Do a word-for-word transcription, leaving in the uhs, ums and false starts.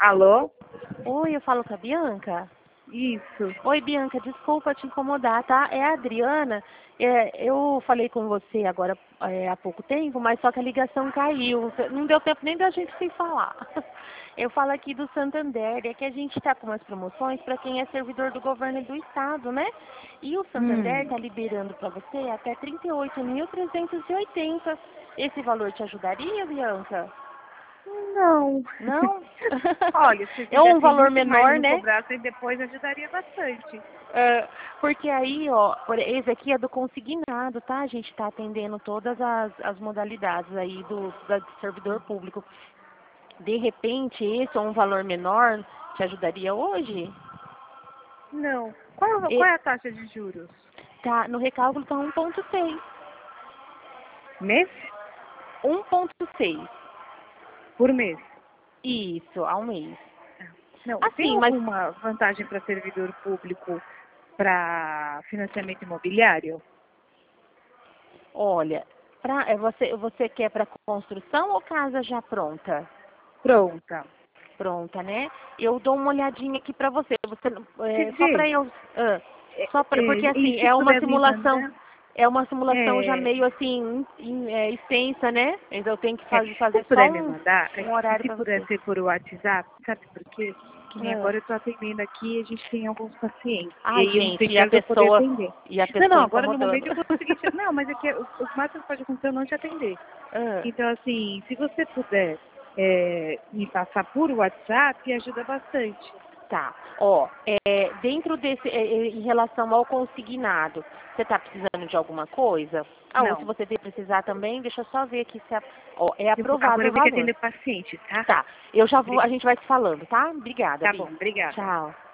Alô? Oi, eu falo com a Bianca? Isso. Oi, Bianca, desculpa te incomodar, tá? É a Adriana. É, eu falei com você agora é, há pouco tempo, mas só que a ligação caiu. Não deu tempo nem da gente se falar. Eu falo aqui do Santander, é que a gente está com umas promoções para quem é servidor do governo do estado, né? E o Santander Hum. está liberando para você até trinta e oito mil trezentos e oitenta. Esse valor te ajudaria, Bianca? Não. Não? Olha, se É fizesse um valor muito mais e menor, não né? cobrassem depois, ajudaria bastante. É, porque aí, ó, por- esse aqui é do consignado, tá? A gente está atendendo todas as, as modalidades aí do, da- do servidor público. De repente, esse é um valor menor, te ajudaria hoje? Não. Qual, E, qual é a taxa de juros? tá, no recálculo tá um ponto seis. Mês? um ponto seis. Por mês? Isso, ao mês. Não. Tem Assim, mas, alguma vantagem para servidor público para financiamento imobiliário? olha, pra, é, você, você quer para construção ou casa já pronta? Pronta. Pronta, né? Eu dou uma olhadinha aqui para você. Você não- Quer é, só para dizer, eu, ah, é, só para é, porque e assim se é uma puder me simulação, mandar? é uma simulação já É, meio assim em- é, extensa, né? Então eu tenho que É, fazer, se fazer só puder me um, mandar, é um que horário se para puder você. ser por WhatsApp, sabe por quê? Que nem Ah. agora eu estou atendendo aqui e a gente tem alguns pacientes. E Ai, aí eu não gente, tenho e a horas de eu poder pessoa atender. e a Não, não, pessoa agora no momento incomodando. eu consegui. te- Não, mas é que o, o máximo que pode acontecer é eu não te atender. Ah. Então, assim, se você puder é, me passar por WhatsApp, ajuda bastante. Tá. Ó, é, dentro desse, é, é, em relação ao consignado, você está precisando de alguma coisa? Ah, ou se Não, você precisar também, deixa eu só ver aqui se é, ó, é eu vou- agora aprovado o eu vou que valor. atender o paciente, tá? Tá. Eu já vou, a Obri- gente vai se falando, tá? Obrigada, Tá bom, Bi. obrigada. Tchau.